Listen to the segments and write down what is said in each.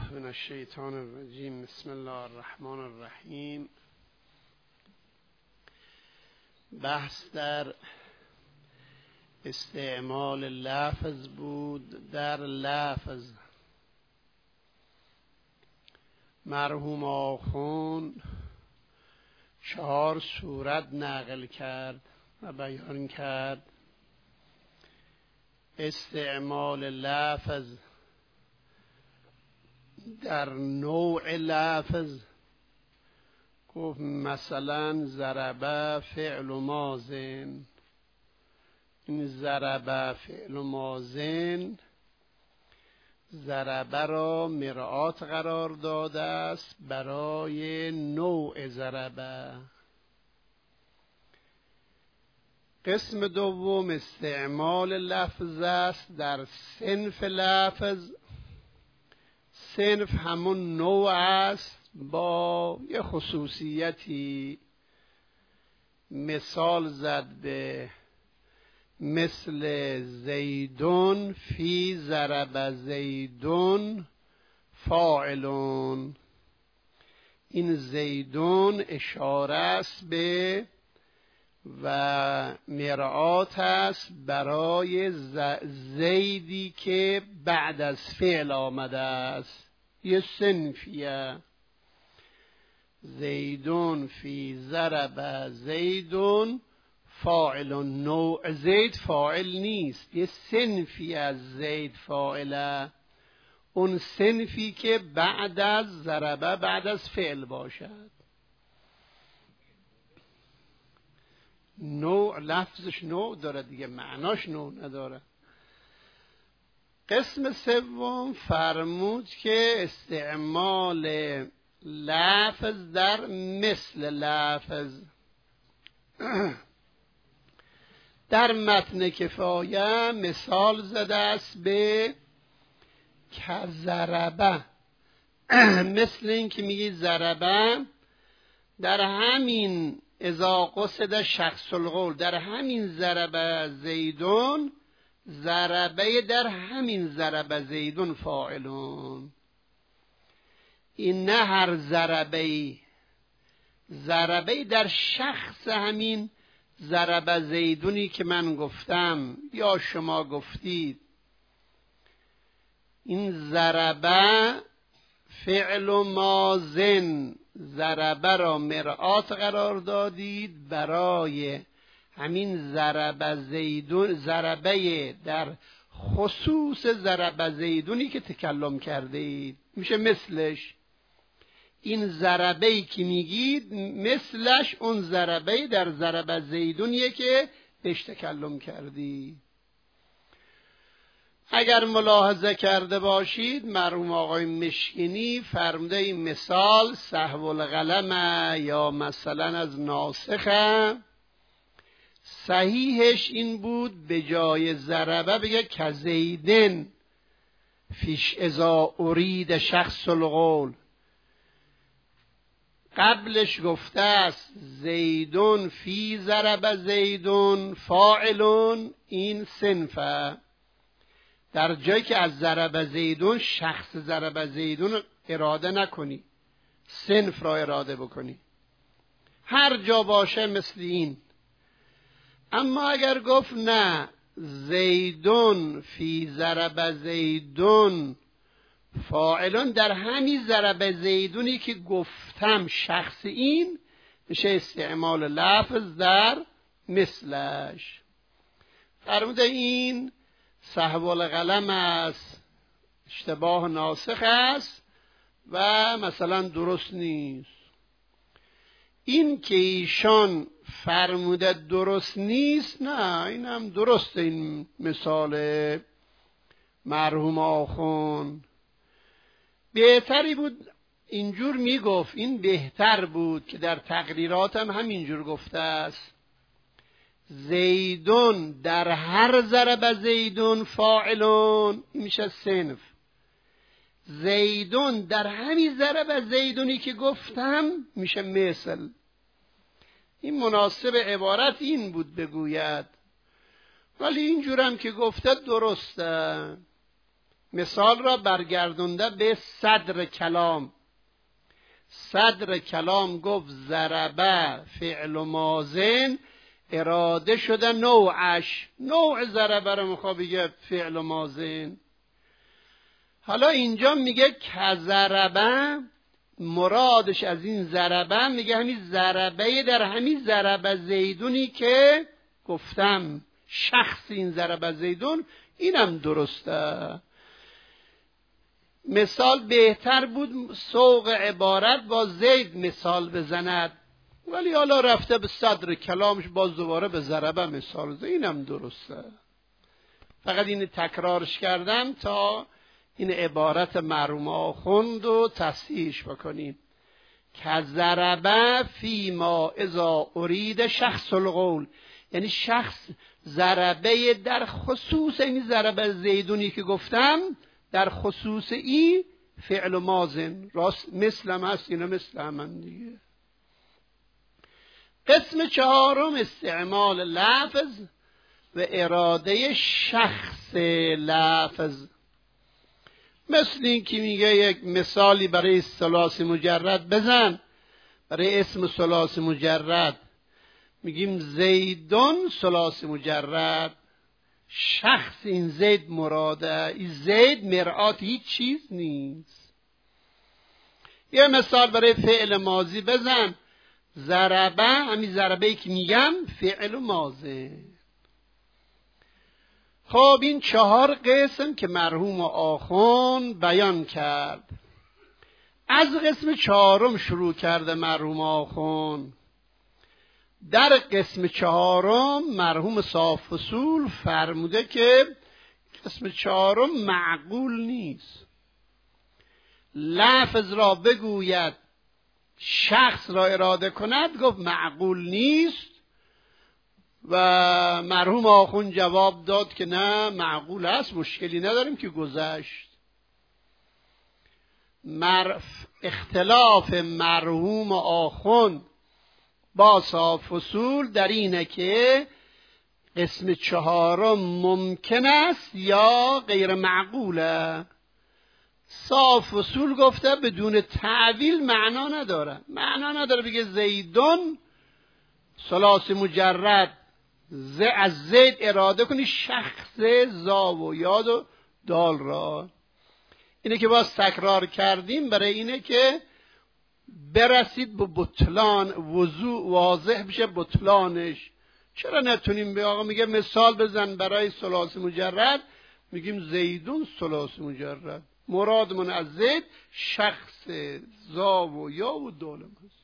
بالله من الشیطان الرجیم. بسم الله الرحمن الرحیم. بحث در استعمال لفظ بود. در لفظ مرحوم آخوند 4 صورت نقل کرد و بیان کرد. استعمال لفظ در نوع لفظ گفت مثلا ضربه فعل ماضن. این ضربه فعل ماضن ضربه را مرآت قرار داده است برای نوع ضربه. قسم دوم استعمال لفظ است در صنف لفظ. صنف همون نوع است با یه خصوصیتی. مثال زد به مثل زیدون فی ضرب زیدون فاعلون. این زیدون اشاره است به و مرآت است برای زیدی که بعد از فعل آمده است. یه صنفیه. زیدون فی ضرب زیدون فاعل. نوع زید فاعل نیست، یه صنفی از زید فاعله. اون صنفی که بعد از ضربه بعد از فعل باشد. نوع لفظش نوع داره دیگه، معناش نوع نداره. قسم سوم فرمود که استعمال لفظ در مثل لفظ. در متن کفایه مثال زده است به کضربه. مثل این که میگی ضربه در همین اذا قصد شخص القول، در همین ضربه زیدون، ضربه در همین ضربه زیدون فاعلون. این نه هر ضربه در شخص همین ضربه زیدونی که من گفتم یا شما گفتید. این ضربه فعل ماضن، ضربه را مرآت قرار دادید برای همین ضربه زیدون، ضربه در خصوص ضربه زیدونی که تکلم کردید. میشه مثلش. این ضربه‌ای که میگید مثلش اون ضربه در ضربه زیدونیه که بهش تکلم کردید. اگر ملاحظه کرده باشید مرحوم آقای مشکینی فرموده این مثال سهو القلم یا مثلا از ناسخه. صحیحش این بود به جای ضربه بگه کزیدن فیش اذا ارید شخص القول. قبلش گفته است زیدون فی ضرب زیدون فاعلون. این صنفه. در جایی که از ضرب زیدون شخص ضرب زیدون اراده نکنی، صنف را اراده بکنی. هر جا باشه مثل این. اما اگر گفت نه زیدون فی ضرب زیدون فاعلون، در همین ضرب زیدونی که گفتم شخص این، میشه استعمال لفظ در مثلش. فرموده این سهو القلم است، اشتباه ناسخ است و مثلا درست نیست. این که ایشان فرموده درست نیست، نه این هم درست. این مثال مرحوم آخوند بهتری بود اینجور میگفت. این بهتر بود که در تقریرات هم همینجور گفته است. زیدون در هر ضرب زیدون فاعلون. این میشه صنف. زیدون در همین ضرب زیدونی که گفتم میشه مثل. این مناسب عبارت این بود بگوید. ولی اینجورم که گفته درسته. مثال را برگردونده به صدر کلام. صدر کلام گفت ضربه فعل و ماضین اراده شده نوعش، نوع ضربه رو میخواد بگه فعل و ماضین. حالا اینجا میگه که ضربه، مرادش از این ضربه میگه همین ضربه در همین ضربه زیدونی که گفتم، شخص این ضربه زیدون، اینم درسته. مثال بهتر بود سوق عبارت با زید مثال بزند، ولی حالا رفته به صدر کلامش باز دوباره به ضربه مثال بزند، اینم درسته. فقط این تکرارش کردم تا این عبارت مرحوم آخوند رو تصحیحش بکنیم. که ضربه فیما اذا ارید شخص القول، یعنی شخص ضربه در خصوص این ضربه زیدونی که گفتم، در خصوص این فعل و ماضن راست مثلم هست، اینا مثل هم دیگه. قسم چهارم استعمال لفظ و اراده شخص لفظ. مثل این که میگه یک مثالی برای ثلاثی مجرد بزن، برای اسم ثلاثی مجرد میگیم زیدون ثلاثی مجرد، شخص این زید مراده، این زید مرآت هیچ چیز نیست. یه مثال برای فعل ماضی بزن، ضربه، همین ضربه‌ای که میگم فعل ماضی. خب این چهار قسم که مرحوم آخوند بیان کرد. از قسم چهارم شروع کرده مرحوم آخوند. در قسم چهارم مرحوم صاحب اصول فرموده که قسم چهارم معقول نیست. لفظ را بگوید شخص را اراده کند، گفت معقول نیست. و مرحوم آخوند جواب داد که نه معقول است، مشکلی نداریم که گذشت. اختلاف مرحوم آخوند با صاحب اصول در اینه که قسم چهارم ممکن است یا غیر معقوله. صاحب اصول گفته بدون تعویل معنا نداره، معنا نداره بگه زیدون ثلاثی مجرد از زید اراده کنی شخص زا و یاد و دال را. اینه که باز تکرار کردیم برای اینه که برسید به بطلان، وضوح واضح بشه بطلانش. چرا نتونیم به آقا میگه مثال بزن برای ثلاثی مجرد، میگیم زیدون ثلاثی مجرد، مرادمون از زید شخص زا و یا و دال است.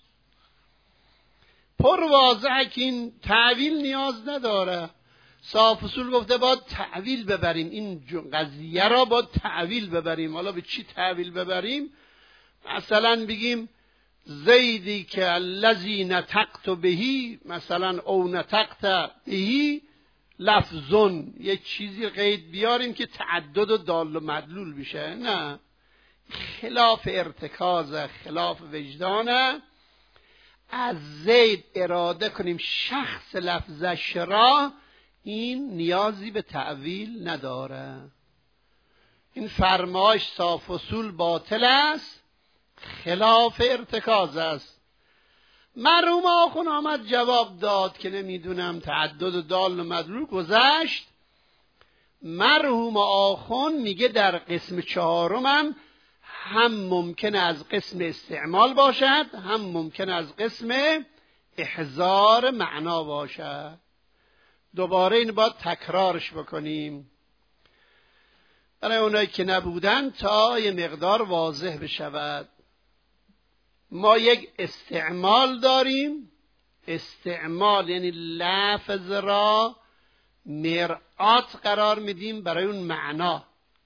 پر واضحه که این تعویل نیاز نداره. صاحب اصول گفته باید تعویل ببریم، این قضیه را باید تعویل ببریم. حالا به چی تعویل ببریم؟ مثلا بگیم زیدی که الذی نطقت بهی، مثلا او نطقت بهی لفظون، یک چیزی قید بیاریم که تعدد و دال و مدلول بشه. نه، خلاف ارتکاز، خلاف وجدانه. از زید اراده کنیم شخص لفظش را، این نیازی به تعویل نداره. این فرمایش صاحب اصول باطل است، خلاف ارتکاز است. مرحوم آخوند آمد جواب داد که نمیدونم تعدد و دال و مدلول گذشت. مرحوم آخوند میگه در قسم چهارم هم ممکن از قسم استعمال باشد، هم ممکن از قسم احضار معنا باشد. دوباره این باید تکرارش بکنیم برای اونایی که نبودن تا یه مقدار واضح بشود. ما یک استعمال داریم. استعمال یعنی لفظ را مرآت قرار میدیم برای اون معنا،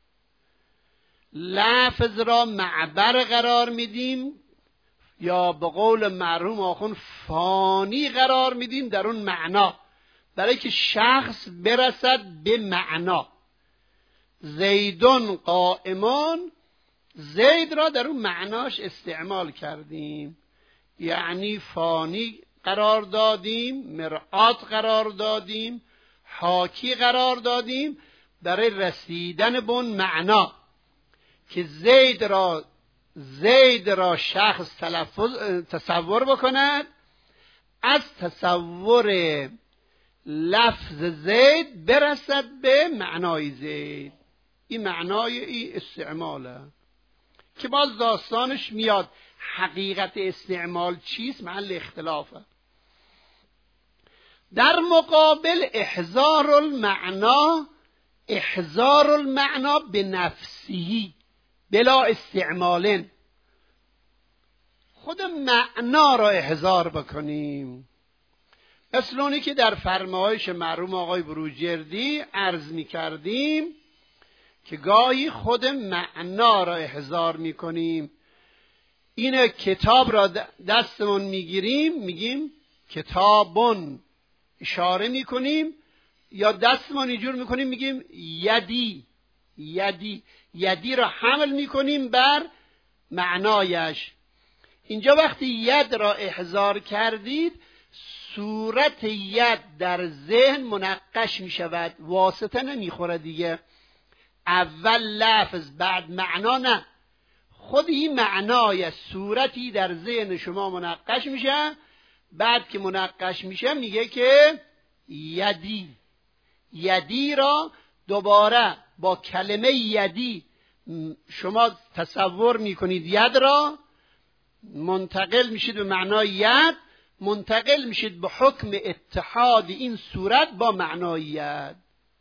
لفظ را معبر قرار میدیم، یا به قول مرحوم آخوند فانی قرار میدیم در اون معنا، برای که شخص برسد به معنا. زیدون قائمان، زید را در اون معناش استعمال کردیم، یعنی فانی قرار دادیم، مرآت قرار دادیم، حاکی قرار دادیم برای رسیدن به اون معنا. که زید را شخص تصور بکند، از تصور لفظ زید برسد به معنای زید. این معنای این استعماله که باز داستانش میاد حقیقت استعمال چیست محل اختلافه. در مقابل احضار المعنا به نفسی بلا استعمال، خود معنا را احضار بکنیم. مثل اونی که در فرمایش مرحوم آقای بروجردی عرض می کردیم که گاهی خود معنا را احضار می کنیم. این کتاب را دستمون می گیریم میگیم کتابون، اشاره می کنیم، یا دستمون اینجور می کنیم میگیم یدی را حمل می کنیم بر معنایش. اینجا وقتی ید را احضار کردید صورت ید در ذهن منقش می شود، واسطه نمی خوره دیگه. اول لفظ بعد معنا نه، خود این معنای صورتی در ذهن شما منقش میشه. بعد که منقش میشه میگه که یدی را دوباره با کلمه یدی شما تصور میکنید، ید را منتقل میشید به معنای ید، منتقل میشید به حکم اتحاد این صورت با معنای ید.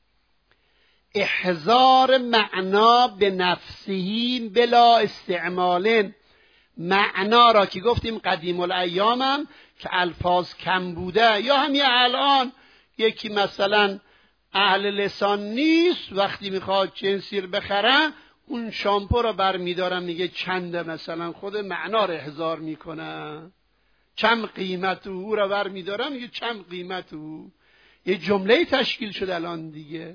احضار معنا به نفسهی بلا استعمال، معنا را که گفتیم قدیم الایام هم که الفاظ کم بوده، یا همین الان یکی مثلا اهل لسان نیست، وقتی میخواد جنسی رو بخره اون شامپو رو برمیدارم میگه چنده، مثلا خود معنا رو احضار میکنه، چم قیمت او رو برمیدارم میگه چم قیمت او. یه جمله تشکیل شده الان دیگه.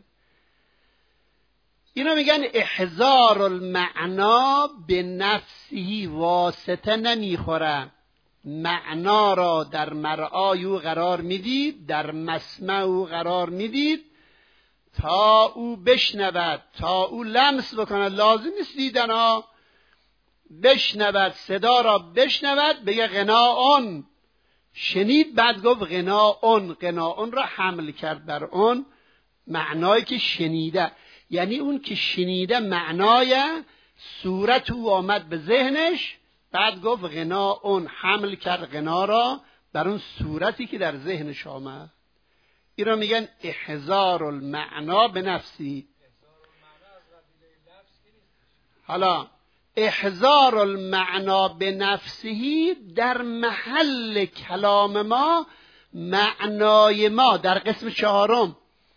اینا میگن احضار المعنا به نفسی، واسطه نمیخوره. معنا را در مرآی او قرار میدید، در مسمع او قرار میدید تا او بشنود، تا او لمس بکنه. لازم نیست دیدن ها، بشنود، صدا را بشنود، بگه غناءن، شنید، بعد گفت غناءن را حمل کرد بر اون معنایی که شنیده. یعنی اون که شنیده معنای صورت او آمد به ذهنش، بعد گفت غناءن، حمل کرد غنا را بر اون صورتی که در ذهنش آمد. این را میگن احضار المعنا به نفسی. حالا احضار المعنا به نفسی در محل کلام ما، معنای ما در قسم چهارم،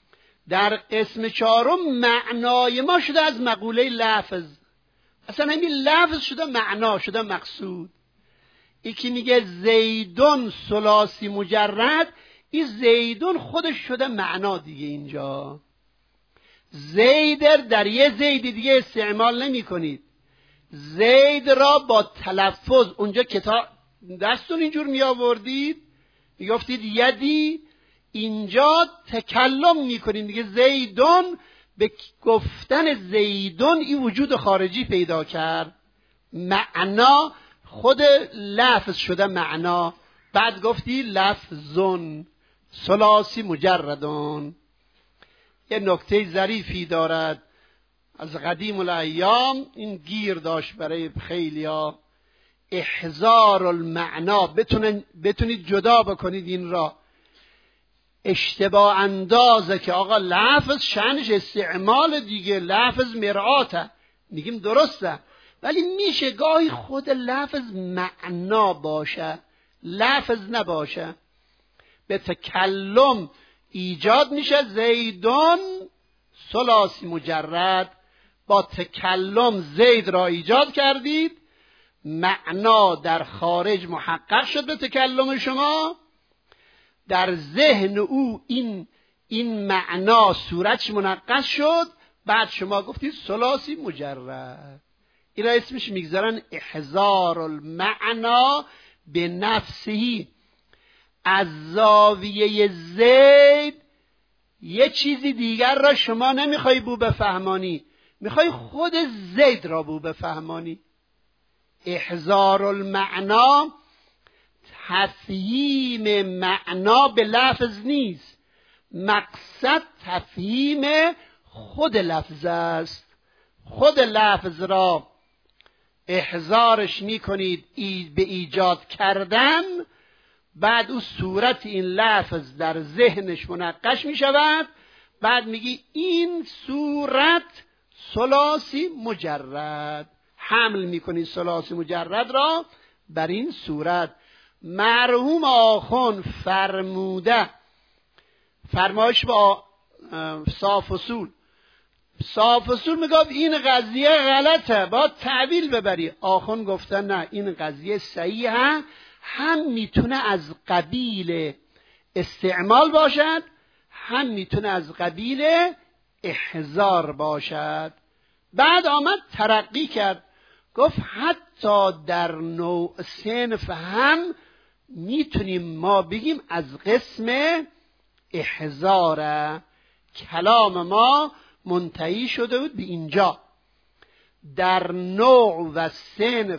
معنای ما شده از مقوله لفظ. اصلا همین لفظ شده معنا، شده مقصود. این که میگه زیدون ثلاثی مجرد، این زیدون خودش شده معنا دیگه. اینجا زید در یه زید دیگه استعمال نمی کنید. زید را با تلفظ اونجا کتاب دستون اینجور می آوردید، می گفتید یدی، اینجا تکلم می کنید دیگه. زیدون، به گفتن زیدون این وجود خارجی پیدا کرد، معنا خود لفظ شده معنا. بعد گفتی لفظون ثلاثی مجردون. یه نکته ظریفی دارد از قدیم الایام، این گیر داشت برای خیلیا. احضار المعنا، بتونید جدا بکنید این را. اشتباه اندازه که آقا لفظ شأنش استعمال دیگه، لفظ مرآته، میگیم درسته، ولی میشه گاهی خود لفظ معنا باشه، لفظ نباشه. به تکلم ایجاد میشه. زیدون ثلاثی مجرد، با تکلم زید را ایجاد کردید، معنا در خارج محقق شد به تکلم شما، در ذهن او این معنا صورتش منقش شد، بعد شما گفتید ثلاثی مجرد. اینا اسمش میگذارن احضار المعنا به نفسهی. از زاویه زید یه چیزی دیگر را شما نمیخوای بو بفهمانی، میخوای خود زید را بفهمانی. احضار المعنا تفهیم معنا به لفظ نیست، مقصد تفهیم خود لفظ است. خود لفظ را احضارش میکنید به ایجاد کردن، بعد او صورت این لفظ در ذهنش منقش میشود، بعد میگی این صورت ثلاثی مجرد، حمل میکنی ثلاثی مجرد را بر این صورت. مرحوم آخوند فرموده، فرمایش با صاف اصول میگفت این قضیه غلطه، باید تعویل ببری. آخوند گفتن نه، این قضیه صحیحه، هم میتونه از قبیل استعمال باشد، هم میتونه از قبیل احضار باشد. بعد آمد ترقی کرد، گفت حتی در نوع صنف هم میتونیم ما بگیم از قسم احضاره. کلام ما منتهی شده بود به اینجا. در نوع و صنف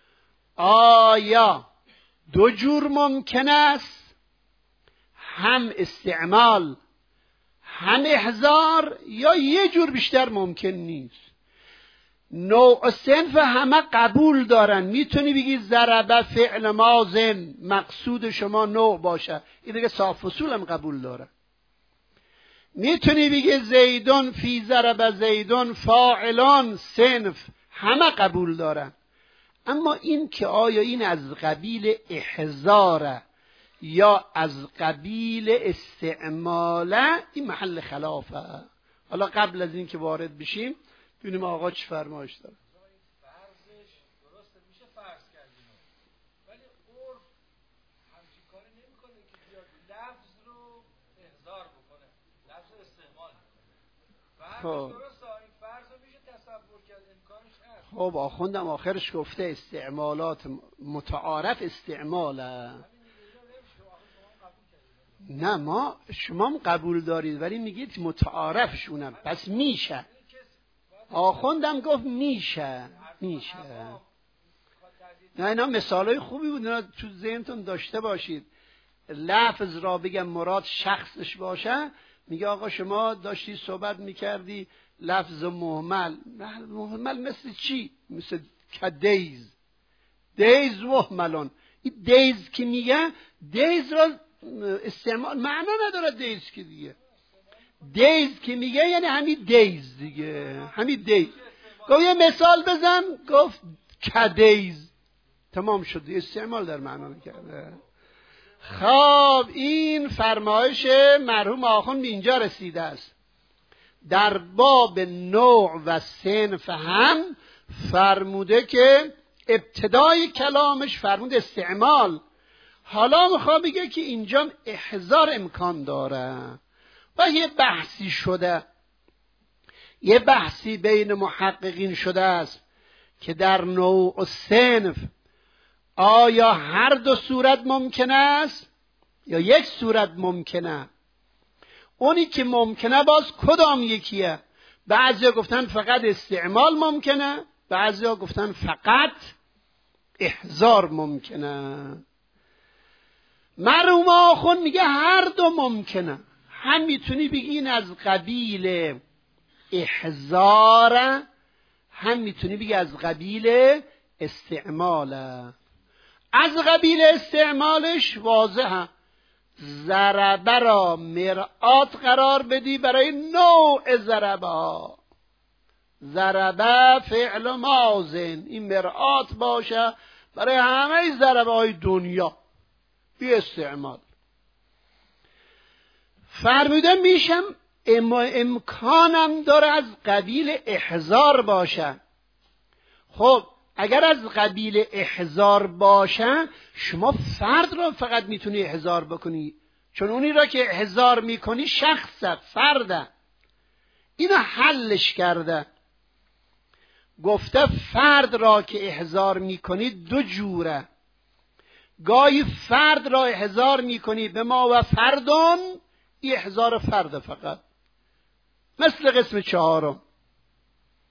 آیا دو جور ممکن است، هم استعمال هم احضار، یا یه جور بیشتر ممکن نیست؟ نوع صنف همه قبول دارن. میتونی بگی ضربه فعل ماضن مقصود شما نوع باشه، این دیگه صاف اصول هم قبول داره. میتونی بگی زیدون فی ضربه زیدون فاعلان صنف، همه قبول دارن. اما این که آیا این از قبیل احضاره یا از قبیل استعماله، این محل خلافه. حالا قبل از این که وارد بشیم ببینیم آقا چه فرمایش داره. فرضش درسته، میشه فرض کردیم، ولی عرف همچین کاری نمیکنه که بیاد لفظ رو احضار بکنه، لفظ رو استعمال کنه. فرضش درسته، این فرض رو میشه تصور کرد، امکانش هست. خب آخوندم آخرش گفته استعمالات متعارف استعماله. نه ما شما هم قبول دارید ولی میگید متعارفشونم، پس میشه. آخوندم گفت میشه. نه اینا مثالای خوبی بود، اینا تو ذهنتون داشته باشید. لفظ را بگم مراد شخصش باشه، میگه آقا شما داشتی صحبت میکردی لفظ مهمل مثل چی؟ مثل کدیز، دیز مهملون. این دیز که میگه، دیز را استعمال معنا نداره. دیز که دیگه، دیز که میگه یعنی همین دیز دیگه، همین دیز. گفت یه مثال بزن، گفت کدیز، تمام شد، استعمال در معنا نکرده. خب این فرمایش مرحوم آخوند به اینجا رسیده است. در باب نوع و صنف هم فرموده که ابتدای کلامش فرمود استعمال. حالا میخواد بگه که اینجا احضار امکان داره و یه بحثی شده، یه بحثی بین محققین شده است که در نوع و صنف آیا هر دو صورت ممکن است یا یک صورت ممکنه؟ اونی که ممکنه باز کدام یکیه؟ بعضیا گفتن فقط استعمال ممکنه، بعضیا گفتن فقط احضار ممکنه. مرحوم آخوند میگه هر دو ممکنه. هم میتونی بگی این از قبیل احضاره، هم میتونی بگی از قبیل استعماله. از قبیل استعمالش واضحه، ضربه را مرآت قرار بدی برای نوع ضربه ها. ضربه فعل ماضن، این مرآت باشه برای همه ضربه های دنیا بی استعمال. فرموده میشم امکانم داره از قبیل احضار باشه. خب اگر از قبیل احضار باشه، شما فرد را فقط میتونی احضار بکنی، چون اونی را که احضار میکنی شخصه، فرده. اینو حلش کرده، گفته فرد را که احضار میکنی دو جوره. گاهی فرد را احضار میکنی به ما و فردون، احضار فرد فقط، مثل قسم چهارم.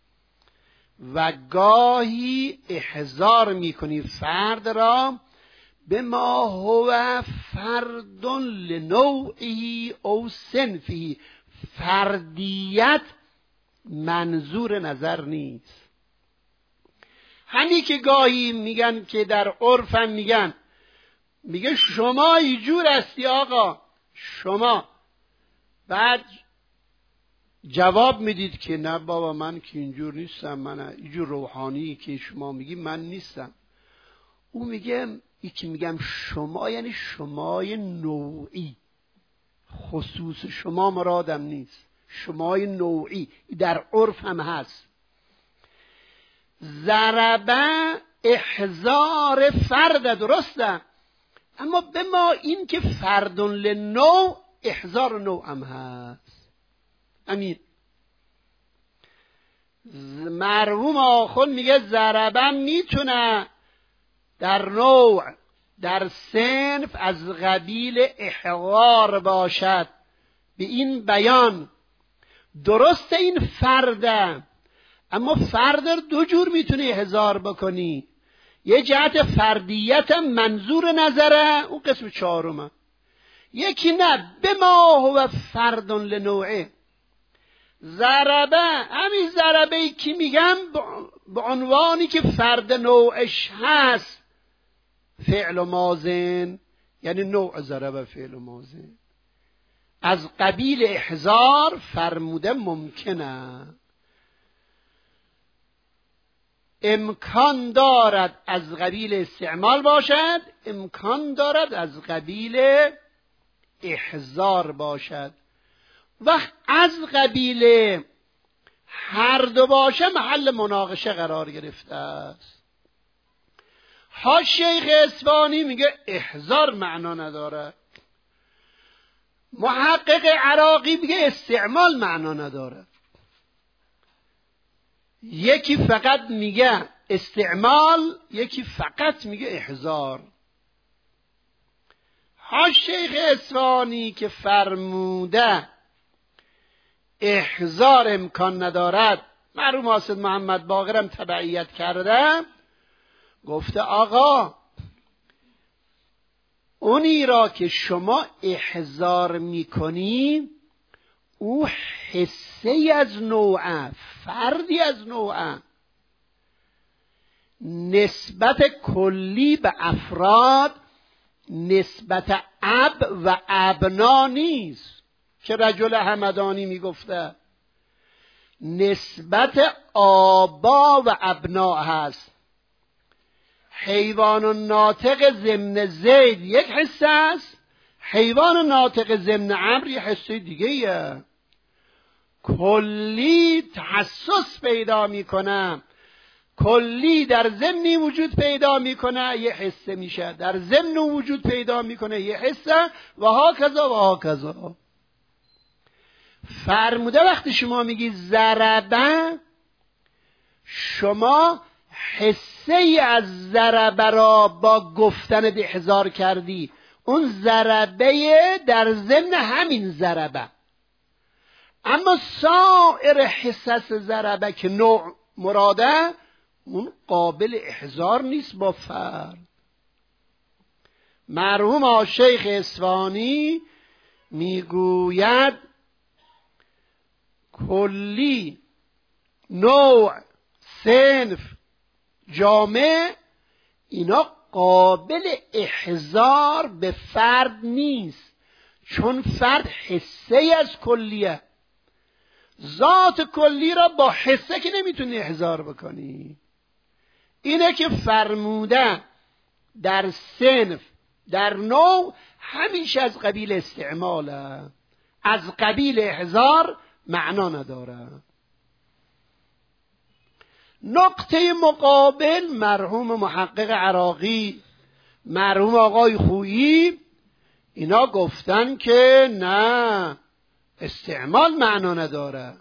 و گاهی احضار میکنی فرد را به ما هو فرد لنوعی او صنفی. فردیت منظور نظر نیست. همین که گاهی میگن که در عرفم میگه شما اینجور هستی آقا شما، بعد جواب میدید که نه بابا من که اینجور نیستم، من اینجور روحانی که شما میگی من نیستم. او میگه ای که میگم شما یعنی شمای نوعی، خصوص شما مرادم نیست، شمای نوعی در عرف هم هست. ضربه احضار فرد، درسته، اما به ما این که فرد لنوع احضار نوع هم هست. امین مرحوم آخوند میگه ضربه میتونه در نوع در صنف از قبیل احضار باشد. به این بیان درسته این فرده، اما فرد دو جور میتونی احضار بکنی. یه جهت فردیت منظور نظره، اون قسم چهارمه. یکی نه، به ما هو فرد لنوعه. ضربه، همین ضربه ای که میگم به عنوانی که فرد نوعش هست فعل و ماضن، یعنی نوع ضربه فعل و ماضن از قبیل احضار فرموده ممکنه. امکان دارد از قبیل استعمال باشد، امکان دارد از قبیل احضار باشد. وقت از قبیل هر دو باشه محل مناقشه قرار گرفته است. ها شیخ اصفهانی میگه احضار معنا نداره، محقق عراقی میگه استعمال معنا نداره. یکی فقط میگه استعمال، یکی فقط میگه احضار. ها شیخ اصفهانی که فرموده احضار امکان ندارد، مرحوم حاسد محمد باقرم تبعیت کرده، گفته آقا اونی را که شما احضار میکنی او حصه از نوعه، فردی از نوعه، نسبت کلی به افراد نسبت اب و ابنا نیست که رجل همدانی میگفته، نسبت آبا و ابنا هست. حیوان ناطق ضمن زید یک حصه است، حیوان ناطق ضمن عمرو یک حصه دیگه ایه. کلی تخصص پیدا میکنه، کلی در ضمنی وجود پیدا میکنه یه حصه میشه، در ضمن وجود پیدا میکنه یه حصه، و ها کذا و ها کذا. فرموده وقتی شما میگی ضربه، شما حصه ای از ضربه را با گفتن احضار کردی، اون ضربه در ضمن همین ضربه. اما سایر حصص ضربه که نوع مراده اون قابل احضار نیست با فرد. مرحوم شیخ اصفهانی میگوید کلی، نوع، صنف، جامع، اینا قابل احضار به فرد نیست، چون فرد حصه از کلیه. ذات کلی را با حصه که نمیتونی احضار بکنی. اینه که فرموده در صنف، در نوع همیشه از قبیل استعماله، از قبیل احضار معنا نداره. نقطه مقابل مرحوم محقق عراقی، مرحوم آقای خویی، اینا گفتن که نه، استعمال معنا نداره.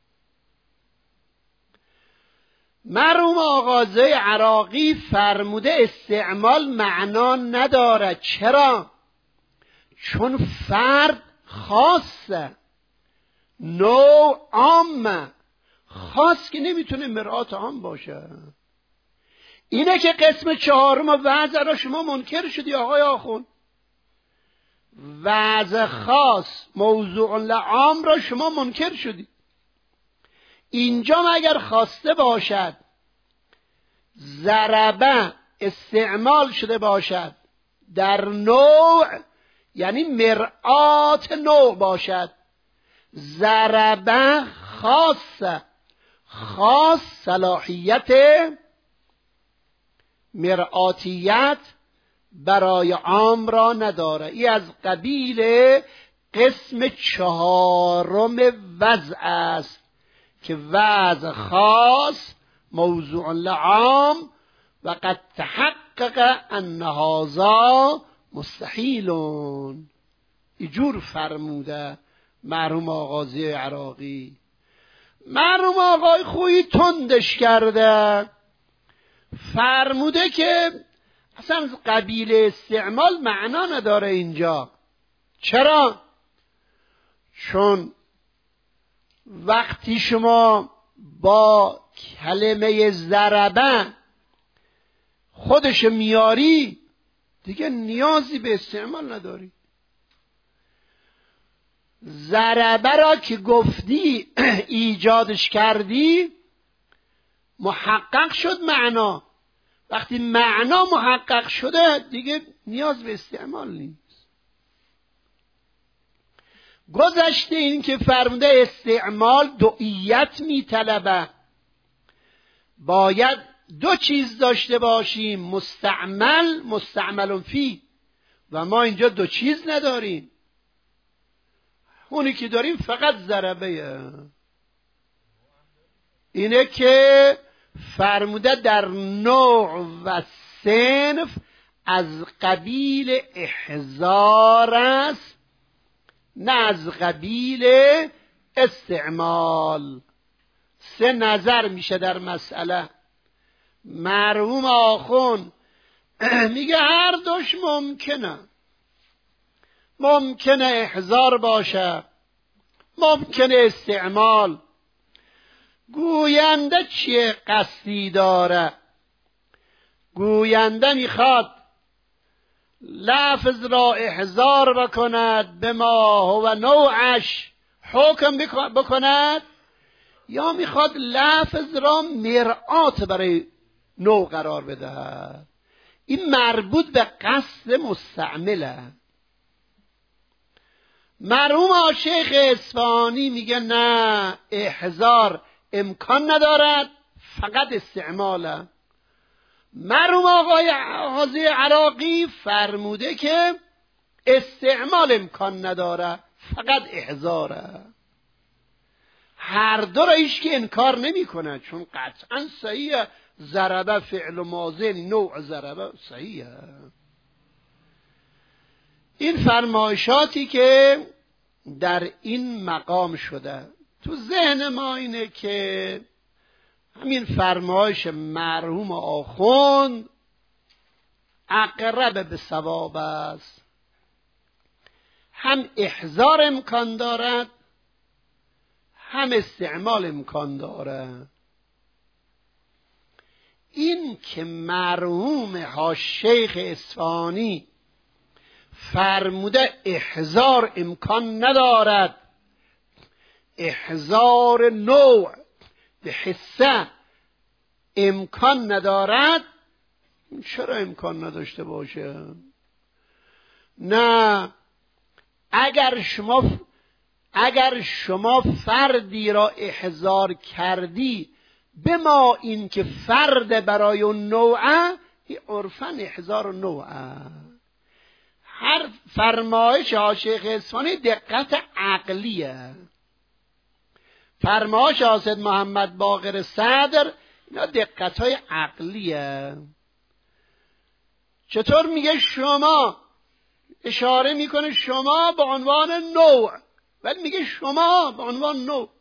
مرحوم آقازه عراقی فرموده استعمال معنا نداره. چرا؟ چون فرد خاصه، نوع عامه، خاص که نمیتونه مرآت عام باشه. اینه که قسم چهارم وضع را شما منکر شدی آقای آخوند. وضع خاص موضوع لعام را شما منکر شدی. اینجا اگر خواسته باشد ضربه استعمال شده باشد در نوع، یعنی مرآت نوع باشد، ضربه خاص صلاحیت مرآتیت برای عام را نداره. این از قبیل قسم چهارم وضع است که وضع خاص موضوع لعام و قد تحقق ان هذا مستحیلون. اینجور فرموده مرحوم آقازی عراقی. مرحوم آقای خویی تندش کرده، فرموده که اصلا قبیل استعمال معنا نداره اینجا. چرا؟ چون وقتی شما با کلمه ضربه خودش میاری دیگه نیازی به استعمال نداری. ضربه را که گفتی ایجادش کردی محقق شد معنا. وقتی معنا محقق شده دیگه نیاز به استعمال نیست. گذشته این که فرموده استعمال دعیت میطلبه، باید دو چیز داشته باشیم، مستعمل فی، و ما اینجا دو چیز نداریم. اونی که داریم فقط ضربه. اینه که فرموده در نوع و صنف از قبیل احضار است نه از قبیل استعمال. سه نظر میشه در مسئله. مرحوم آخوند میگه هر دوش ممکنه احضار باشه، ممکنه استعمال. گوینده چیه قصدی داره؟ گوینده میخواد لفظ را احضار بکند به ما هو نوعش حکم بکند، یا میخواد لفظ را مرآت برای نوع قرار بدهد؟ این مربوط به قصد مستعمله. مرحوم شیخ اصفهانی میگه نه، احضار امکان ندارد، فقط استعماله. مرحوم آقای حاضی عراقی فرموده که استعمال امکان نداره، فقط احضاره. هر دو را هیچ که انکار نمی کنه، چون قطعا صحیحه. ضربه فعل ماضی، نوع ضربه صحیحه. این فرمایشاتی که در این مقام شده تو ذهن ما اینه که همین فرمایش مرحوم آخوند اقرب به صواب است. هم احضار امکان دارد، هم استعمال امکان داره. این که مرحوم شیخ اصفهانی فرموده احضار امکان ندارد، احضار نوع به حصه امکان ندارد، چرا امکان نداشته باشه؟ نه، اگر شما فردی را احضار کردی به ما این که فرد برای اون نوعه، این عرفاً احضار نوعه. هر فرمایش شیخ اصفهانی دقت عقلیه. فرمایش حاسد محمد باقر صدر اینا دقت‌های عقلیه. چطور میگه شما؟ اشاره میکنه شما به عنوان نوع، ولی میگه شما به عنوان نوع.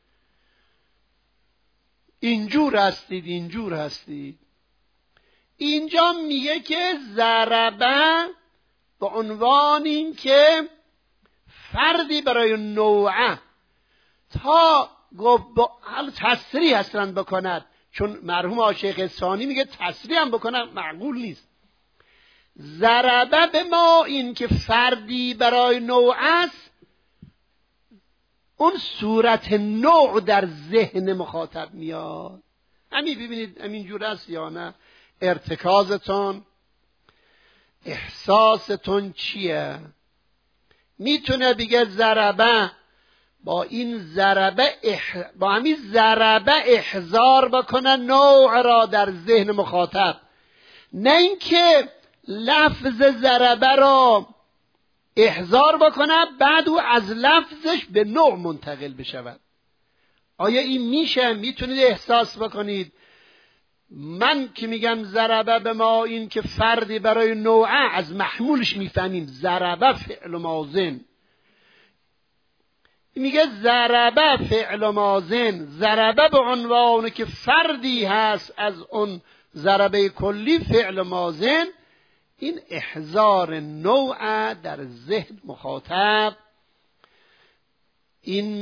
اینجور هستید. اینجا میگه که ضربه به عنوان این که فردی برای نوعه تا گفت حالا تصریح اصلا بکند، چون مرحوم آشیخ ثانی میگه تصریح هم بکنم معقول نیست. ضربه به ما این که فردی برای نوع است، اون صورت نوع در ذهن مخاطب میاد. همین ببینید همینجور است یا نه؟ ارتکازتون، احساستون چیه؟ میتونه بگه ضربه با همین ضربه احضار بکنه نوع را در ذهن مخاطب، نه اینکه لفظ ضربه را احضار بکنه بعد او از لفظش به نوع منتقل بشود. آیا این میشه؟ میتونید احساس بکنید. من که میگم ضربه به ما این که فردی برای نوعه، از محمولش میفهمیم ضربه فعل ماضن. میگه ضربه فعل ماضن، ضربه به عنوان که فردی هست از اون ضربه کلی فعل ماضن، این احضار نوع در ذهن مخاطب. این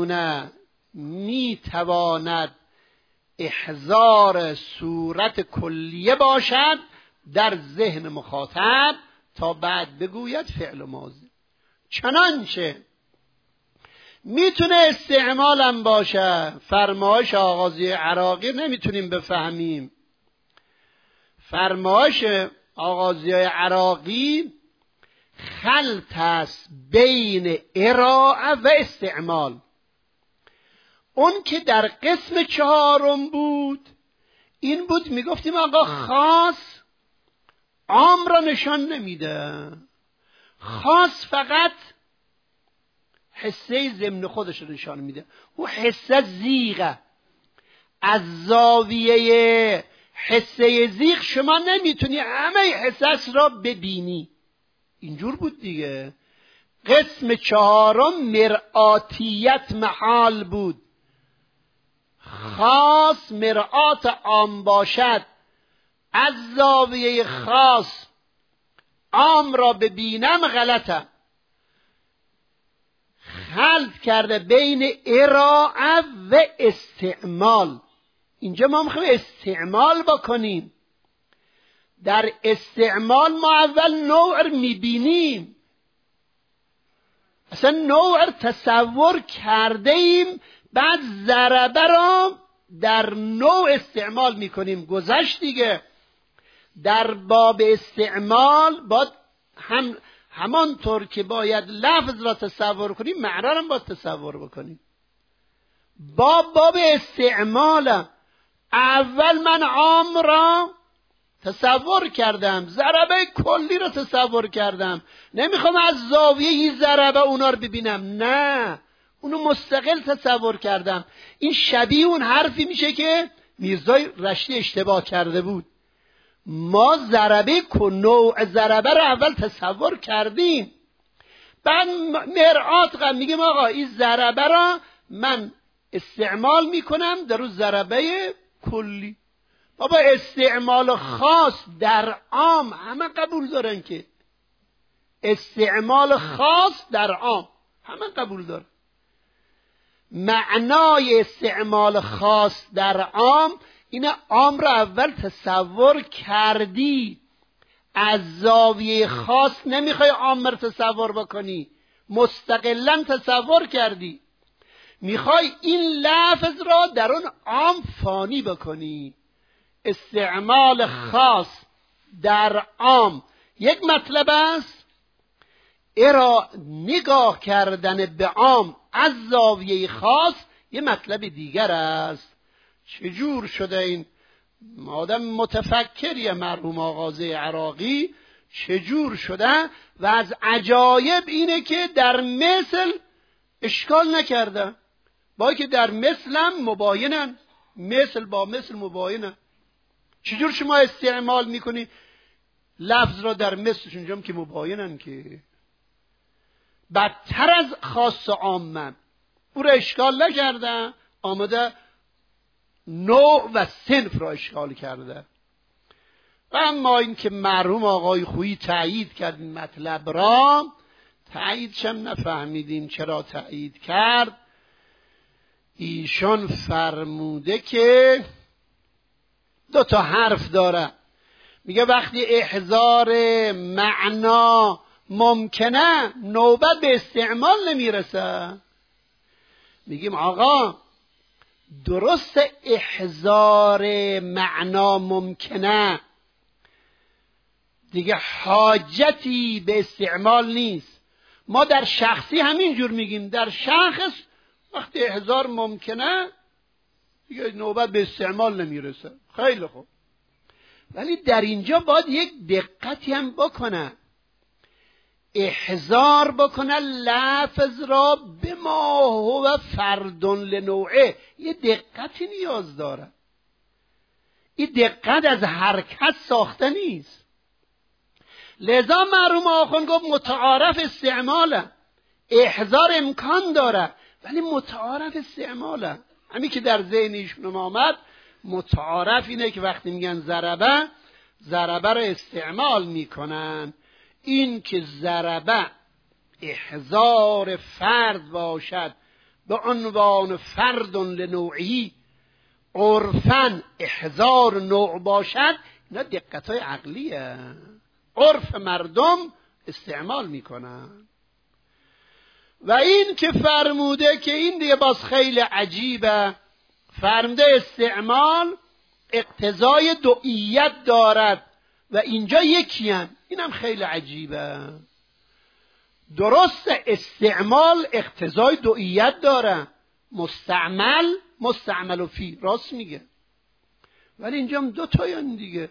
میتواند احضار صورت کلیه باشد در ذهن مخاطب تا بعد بگوید فعل ماضی. چنانچه میتونه استعمالم باشه. فرمایش آغازی عراقی نمیتونیم بفهمیم. فرمایش آغازی عراقی خلط است بین ارائه و استعمال. اون که در قسم 4 بود این بود، میگفتیم آقا خاص عام را نشان نمیده، خاص فقط حصه ضمن خودش رو نشان میده. او حصه زیغه، از زاویه حصه زیغ شما نمیتونی همه حصص را ببینی. اینجور بود دیگه. قسم 4 مرآتیت محال بود. خاص مرآت عام باشد، از زاویه خاص عام را ببینم غلطه. خلط کرده بین ارائه و استعمال. اینجا ما میخوایم استعمال بکنیم. در استعمال ما اول نوع میبینیم، اصلا نوع تصور کرده ایم، بعد ضربه را در نوع استعمال میکنیم. گذشت دیگه. در باب استعمال باید همانطور که باید لفظ را تصور کنیم معنا را باید تصور بکنیم. باب استعمال اول من عام را تصور کردم، ضربه کلی را تصور کردم، نمیخوام از زاویه ضربه اونا رو ببینم، نه اونو مستقل تصور کردم. این شبیه اون حرفی میشه که میرزای رشتی اشتباه کرده بود. ما نوع ضربه را اول تصور کردیم، بعد مرآت میگیم آقا این ضربه را من استعمال میکنم در اون ضربه کلی. بابا استعمال خاص در عام همه قبول دارن، که استعمال خاص در عام همه قبول دارن. معنای استعمال خاص در عام این عام را اول تصور کردی، از زاویه خاص نمیخوای عام را تصور بکنی، مستقلا تصور کردی، میخوای این لفظ را در اون عام فانی بکنی. استعمال خاص در عام یک مطلب است، نگاه کردن به عام از زاویه خاص یه مطلب دیگر است. چجور شده این آدم متفکریه مرحوم آغازی عراقی، چجور شده؟ و از عجایب اینه که در مثل اشکال نکرده، با که در مثل هم مباینن، مثل با مثل مباینن. چجور شما استعمال میکنی لفظ را در مثلشون جام که مباینن، که بدتر از خاص عامن. او را اشکال نکرده، آمده نوع و صنف را اشکال کرده. و اما این که مرحوم آقای خویی تایید کرد این مطلب را، تاییدش هم نفهمیدیم چرا تایید کرد. ایشان فرموده که 2 تا حرف داره. میگه وقتی احضار معنا ممکنه نوبت به استعمال نمیرسه. میگیم آقا درست احضار معنا ممکنه، دیگه حاجتی به استعمال نیست. ما در شخصی همینجور میگیم، در شخص وقتی احضار ممکنه دیگه نوبت به استعمال نمیرسه. خیلی خوب، ولی در اینجا باید یک دقتی هم بکنه، احضار بکنه لفظ را به ما هو فرد لنوعه. یه دقتی نیاز داره. این دقت از حرکت ساخته نیست. لذا مرحوم آخوند گفت متعارف استعماله، احضار امکان داره ولی متعارف استعماله. همین که در ذهنیشون آمد متعارف اینه که وقتی میگن ضربه رو استعمال میکنن. این که ضربه احضار فرد باشد به عنوان فرد لنوعی، عرفاً احضار نوع باشد، اینا دقت‌های عقلیه، عرف مردم استعمال میکنن. و این که فرموده که این دیگه باز خیلی عجیبه، فرموده استعمال اقتضای دوئیت دارد و اینجا یکیان. اینم خیلی عجیبه. درست استعمال اقتضای دوئیت داره، مستعمل و فی، راست میگه، ولی اینجا هم 2 تایان دیگه.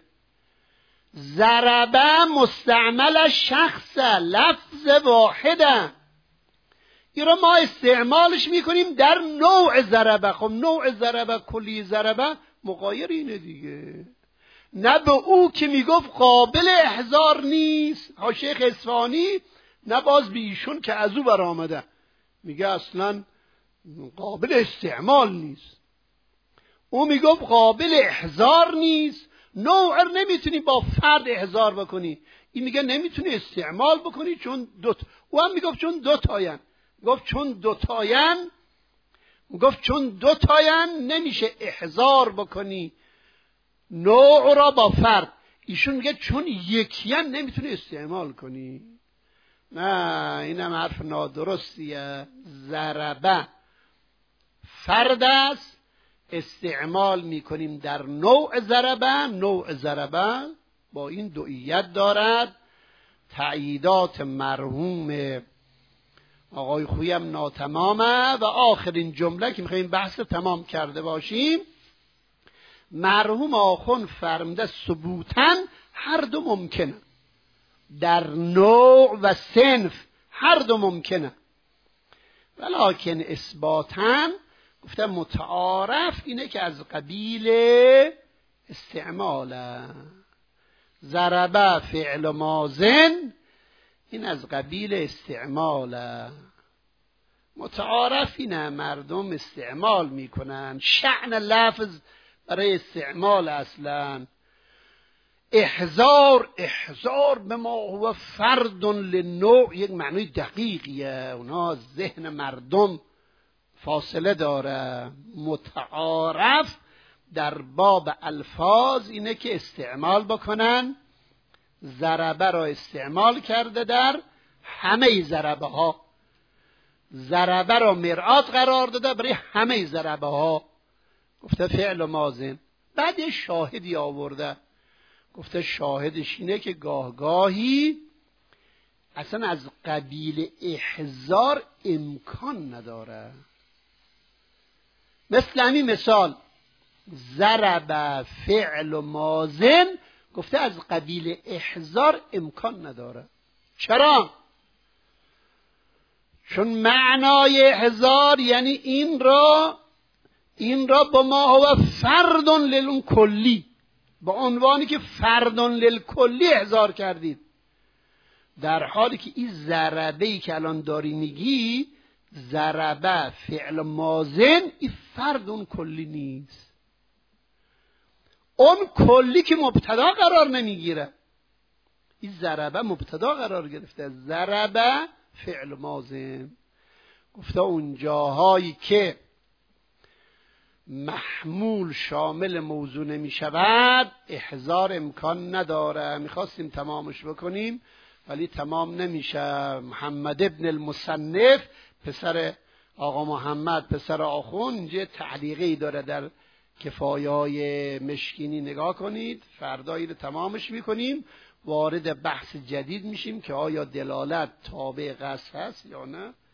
ضربه مستعمل شخص، لفظ واحده، این رو ما استعمالش میکنیم در نوع ضربه. خب نوع ضربه، کلی ضربه مغایر اینه دیگه. نه به او که میگفت قابل احضار نیست ها شیخ اصفهانی، نه باز به ایشون که از او برآمده میگه اصلا قابل استعمال نیست. او میگفت قابل احضار نیست، نوع نمیتونی با فرد احضار بکنی. این میگه نمیتونی استعمال بکنی چون او هم میگفت چون 2 تاین. گفت چون 2 تاین نمیشه احضار بکنی نوع را با فرد. ایشون میگه چون یکیان نمیتونی استعمال کنی. نه، اینم حرف نادرستیه. ضربه فرد است، استعمال میکنیم در نوع ضربه. نوع ضربه با این دوئیت دارد. تأییدات مرحوم آقای خویم ناتمامه. و آخرین جمله که میخواییم بحث تمام کرده باشیم، مرحوم آخوند فرموده ثبوتاً هر 2 ممکنه، در نوع و صنف هر 2 ممکنه، ولکن اثباتاً گفته متعارف اینه که از قبیل استعماله. ضربه فعل ماضن، این از قبیل استعماله. متعارف اینه، مردم استعمال میکنن، شأن لفظ برای استعمال. اصلا احضار به ما هو فرد للنوع یک معنی دقیقیه، اونا ذهن مردم فاصله داره. متعارف در باب الفاظ اینه که استعمال بکنن. ضربه را استعمال کرده در همه ضربه ها، ضربه را مرآت قرار داده برای همه ضربه ها. گفته فعل ماضی. بعد یه شاهدی آورده، گفته شاهدش اینه که گاهی اصلا از قبیل احضار امکان نداره. مثل همین مثال ضرب فعل ماضی، گفته از قبیل احضار امکان نداره. چرا؟ چون معنای احضار یعنی این را با ما هو فرد للکلی، با عنوانی که فرد للکلی احضار کردید، در حالی که این ضربه‌ای که الان داری میگی ضربه فعل ماضی، این فرد اون کلی نیست. اون کلی که مبتدا قرار نمیگیره، این ضربه مبتدا قرار گرفته. ضربه فعل ماضی. گفته اون جاهایی که محمول شامل موضوع نمی شود احضار امکان نداره. میخواستیم تمامش بکنیم ولی تمام نمیشه. محمد ابن المصنف پسر آقا محمد پسر آخوند اینجا تعلیقی داره در کفایای مشکینی، نگاه کنید. فردایی رو تمامش میکنیم، وارد بحث جدید میشیم که آیا دلالت تابع قصد هست یا نه.